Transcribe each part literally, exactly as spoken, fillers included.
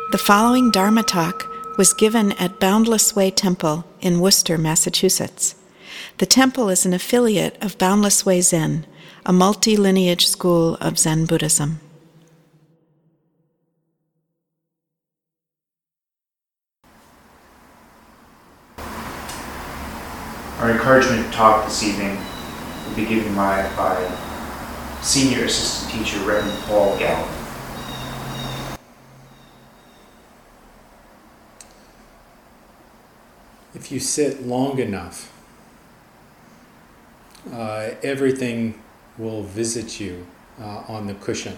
The following Dharma talk was given at Boundless Way Temple in Worcester, Massachusetts. The temple is an affiliate of Boundless Way Zen, a multi-lineage school of Zen Buddhism. Our encouragement talk this evening will be given by, by Senior Assistant Teacher Reverend Paul Gallup. If you sit long enough, uh, everything will visit you uh, on the cushion.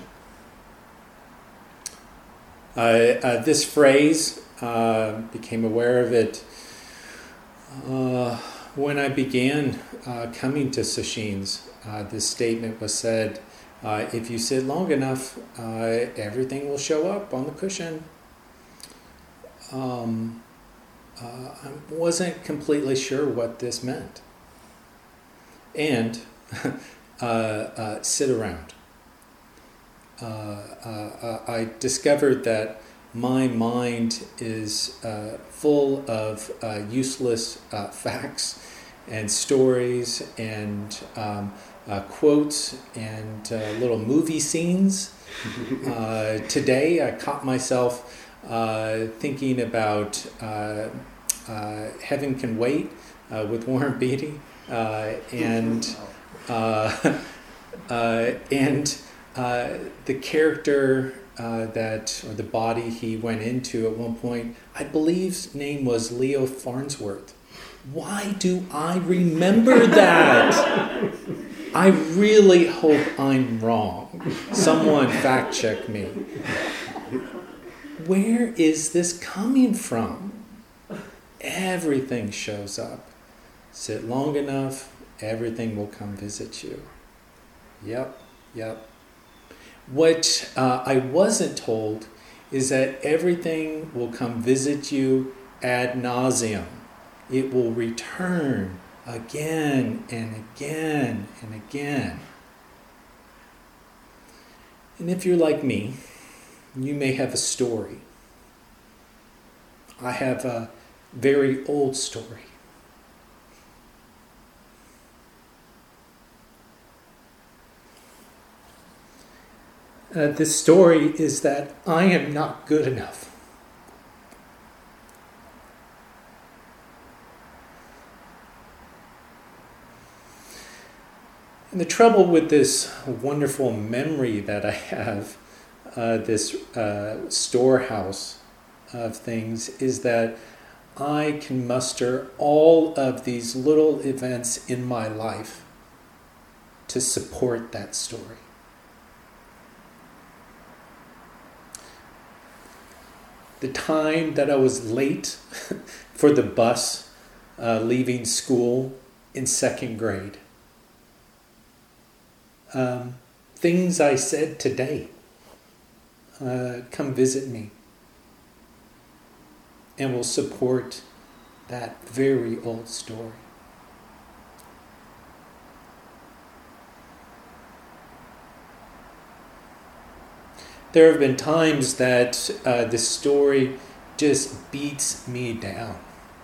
Uh, uh, this phrase, uh, became aware of it uh, when I began uh, coming to sesshins. Uh, this statement was said, uh, if you sit long enough, uh, everything will show up on the cushion. Um, Uh, I wasn't completely sure what this meant. And uh, uh, sit around. Uh, uh, I discovered that my mind is uh, full of uh, useless uh, facts and stories and um, uh, quotes and uh, little movie scenes. Uh, today I caught myself uh, thinking about uh, Uh, Heaven Can Wait uh, with Warren Beatty uh, and uh, uh, and uh, the character uh, that or the body he went into at one point, I believe his name was Leo Farnsworth. Why do I remember that? I really hope I'm wrong. Someone fact check me. Where is this coming from? Everything shows up. Sit long enough, everything will come visit you. Yep, yep. What uh, I wasn't told is that everything will come visit you ad nauseum. It will return again and again and again. And if you're like me, you may have a story. I have a very old story. Uh, the story is that I am not good enough. And the trouble with this wonderful memory that I have, uh, this uh, storehouse of things, is that I can muster all of these little events in my life to support that story. The time that I was late for the bus uh, leaving school in second grade. Um, things I said today. Uh, come visit me. And will support that very old story. There have been times that uh, the story just beats me down.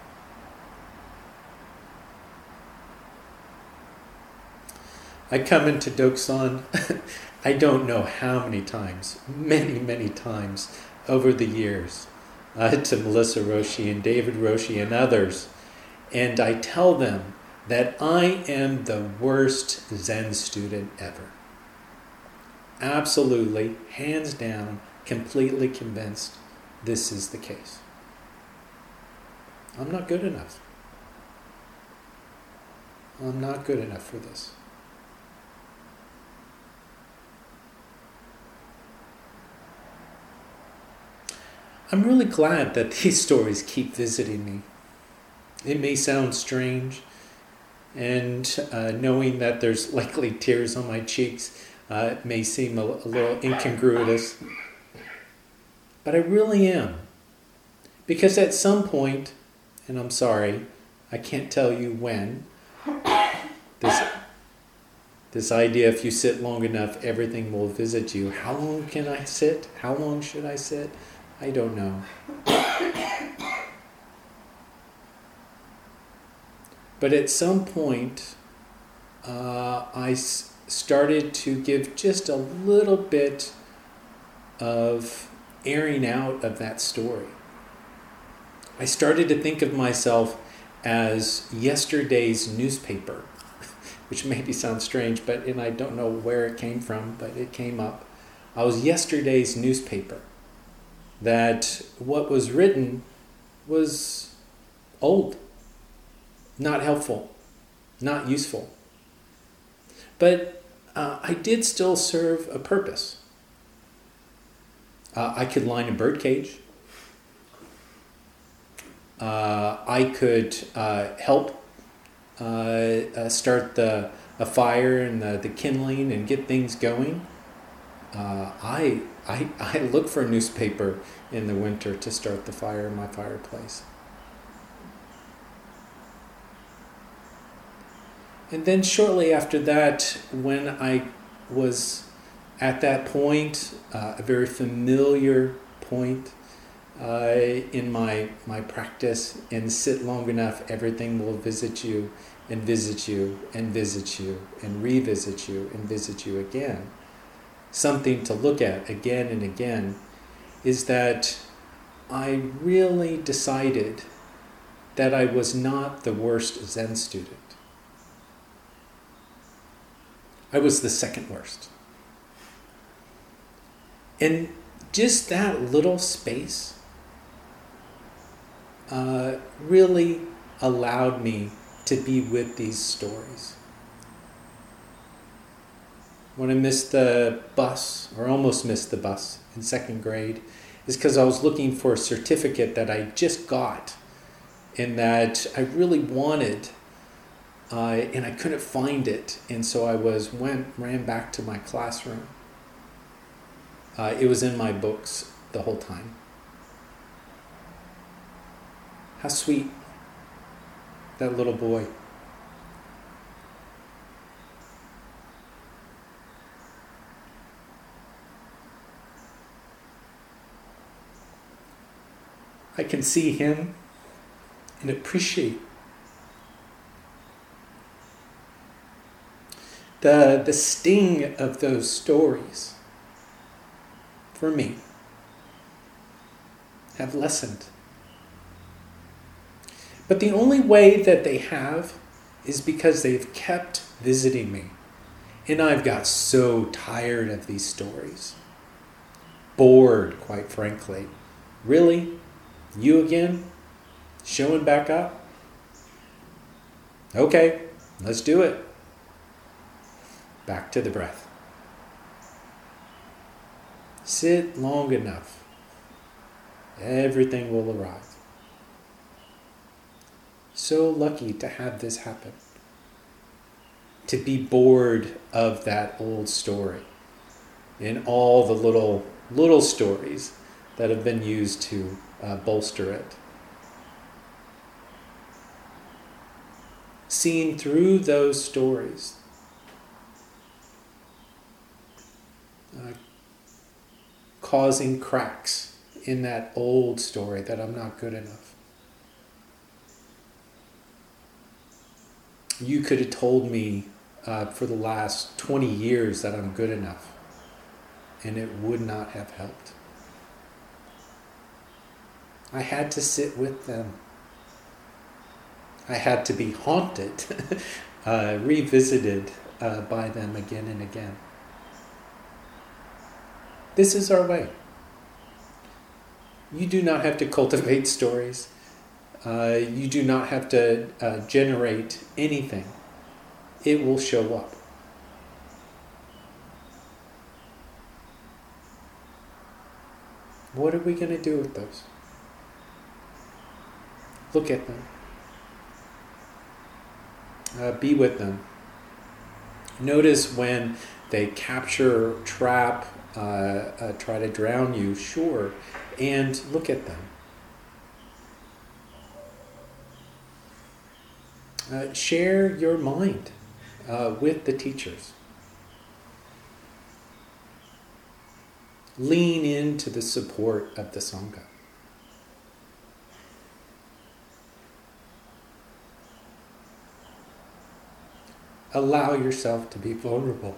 I come into Doksan, I don't know how many times, many, many times over the years. Uh, to Melissa Roshi and David Roshi and others, and I tell them that I am the worst Zen student ever. Absolutely, hands down, completely convinced this is the case. I'm not good enough. I'm not good enough for this. I'm really glad that these stories keep visiting me. It may sound strange, and uh, knowing that there's likely tears on my cheeks uh, may seem a, a little incongruous, but I really am. Because at some point, and I'm sorry, I can't tell you when, this This idea, if you sit long enough, everything will visit you. How long can I sit? How long should I sit? I don't know. But at some point, uh, I s- started to give just a little bit of airing out of that story. I started to think of myself as yesterday's newspaper, which maybe sounds strange, but and I don't know where it came from, but it came up. I was yesterday's newspaper. That what was written was old, not helpful, not useful. But uh, I did still serve a purpose. Uh, I could line a birdcage. Uh, I could uh, help uh, uh, start the a fire and the, the kindling and get things going. Uh, I, I I look for a newspaper in the winter to start the fire in my fireplace. And then shortly after that, when I was at that point, uh, a very familiar point uh, in my my practice, and sit long enough, everything will visit you and visit you and visit you and revisit you and visit you again. Something to look at again and again is that I really decided that I was not the worst Zen student. I was the second worst. And just that little space uh, really allowed me to be with these stories. When I missed the bus, or almost missed the bus in second grade, is because I was looking for a certificate that I just got and that I really wanted, uh, and I couldn't find it. And so I was went ran back to my classroom. Uh, it was in my books the whole time. How sweet, that little boy. I can see him and appreciate the, the sting of those stories, for me, have lessened. But the only way that they have is because they've kept visiting me. And I've got so tired of these stories. Bored, quite frankly. Really? You again? Showing back up? Okay, let's do it. Back to the breath. Sit long enough. Everything will arrive. So lucky to have this happen. To be bored of that old story and all the little little stories that have been used to uh, bolster it. Seeing through those stories, uh, causing cracks in that old story that I'm not good enough. You could have told me uh, for the last twenty years that I'm good enough, and it would not have helped. I had to sit with them. I had to be haunted, uh, revisited uh, by them again and again. This is our way. You do not have to cultivate stories. Uh, you do not have to uh, generate anything. It will show up. What are we going to do with those? Look at them. Uh, be with them. Notice when they capture, trap, uh, uh, try to drown you, sure, and look at them. Uh, share your mind uh, with the teachers. Lean into the support of the Sangha. Allow yourself to be vulnerable.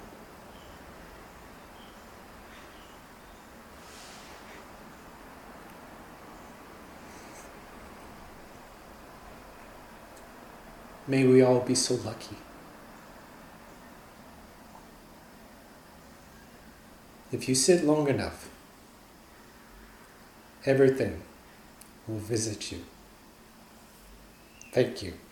May we all be so lucky. If you sit long enough, everything will visit you. Thank you.